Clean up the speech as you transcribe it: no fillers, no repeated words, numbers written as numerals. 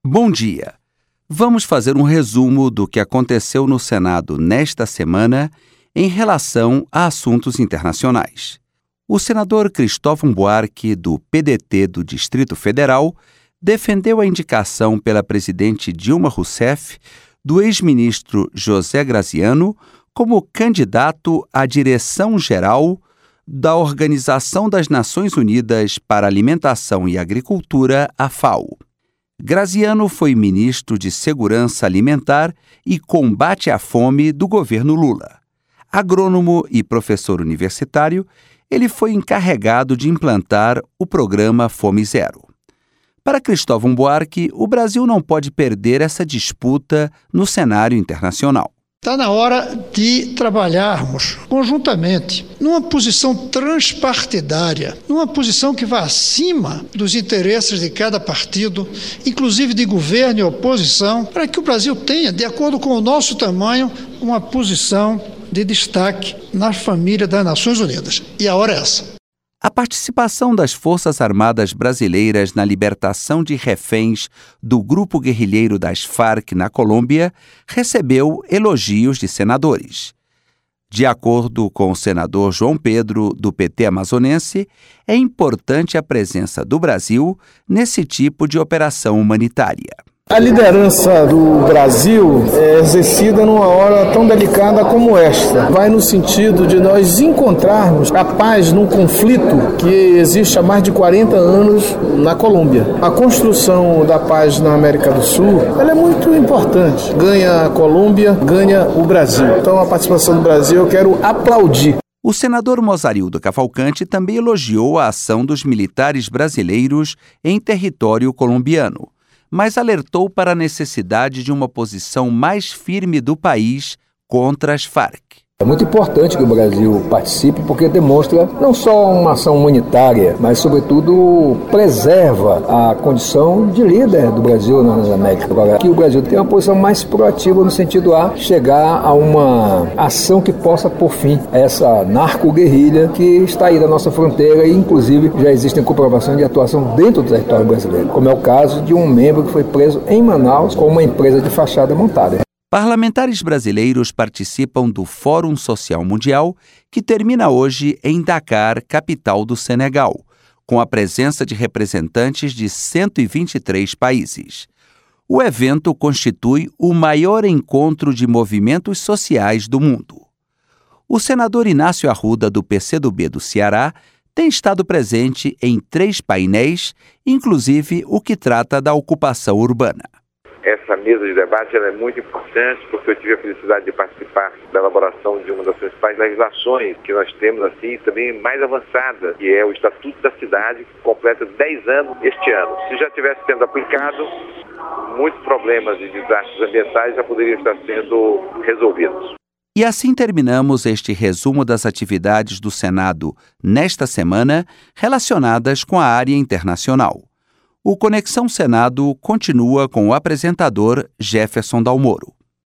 Bom dia! Vamos fazer um resumo do que aconteceu no Senado nesta semana em relação a assuntos internacionais. O senador Cristóvão Buarque, do PDT do Distrito Federal, defendeu a indicação pela presidente Dilma Rousseff do ex-ministro José Graziano como candidato à direção-geral da Organização das Nações Unidas para Alimentação e Agricultura, a FAO. Graziano foi ministro de Segurança Alimentar e Combate à Fome do governo Lula. Agrônomo e professor universitário, ele foi encarregado de implantar o programa Fome Zero. Para Cristóvão Buarque, o Brasil não pode perder essa disputa no cenário internacional. Está na hora de trabalharmos conjuntamente, numa posição transpartidária, numa posição que vá acima dos interesses de cada partido, inclusive de governo e oposição, para que o Brasil tenha, de acordo com o nosso tamanho, uma posição de destaque na família das Nações Unidas. E a hora é essa. A participação das Forças Armadas Brasileiras na libertação de reféns do grupo guerrilheiro das Farc na Colômbia recebeu elogios de senadores. De acordo com o senador João Pedro, do PT amazonense, é importante a presença do Brasil nesse tipo de operação humanitária. A liderança do Brasil é exercida numa hora tão delicada como esta. Vai no sentido de nós encontrarmos a paz num conflito que existe há mais de 40 anos na Colômbia. A construção da paz na América do Sul, ela é muito importante. Ganha a Colômbia, ganha o Brasil. Então a participação do Brasil eu quero aplaudir. O senador Mozarildo Cavalcante também elogiou a ação dos militares brasileiros em território colombiano, mas alertou para a necessidade de uma posição mais firme do país contra as Farc. É muito importante que o Brasil participe porque demonstra não só uma ação humanitária, mas, sobretudo, preserva a condição de líder do Brasil nas Américas. Agora, que o Brasil tem uma posição mais proativa no sentido a chegar a uma ação que possa pôr fim a essa narco-guerrilha que está aí da nossa fronteira e, inclusive, já existem comprovações de atuação dentro do território brasileiro, como é o caso de um membro que foi preso em Manaus com uma empresa de fachada montada. Parlamentares brasileiros participam do Fórum Social Mundial, que termina hoje em Dakar, capital do Senegal, com a presença de representantes de 123 países. O evento constitui o maior encontro de movimentos sociais do mundo. O senador Inácio Arruda, do PCdoB do Ceará, tem estado presente em 3 painéis, inclusive o que trata da ocupação urbana. Essa mesa de debate ela é muito importante porque eu tive a felicidade de participar da elaboração de uma das principais legislações que nós temos assim também mais avançada, que é o Estatuto da Cidade, que completa 10 anos este ano. Se já tivesse sendo aplicado, muitos problemas de desastres ambientais já poderiam estar sendo resolvidos. E assim terminamos este resumo das atividades do Senado nesta semana relacionadas com a área internacional. O Conexão Senado continua com o apresentador Jefferson Dalmoro.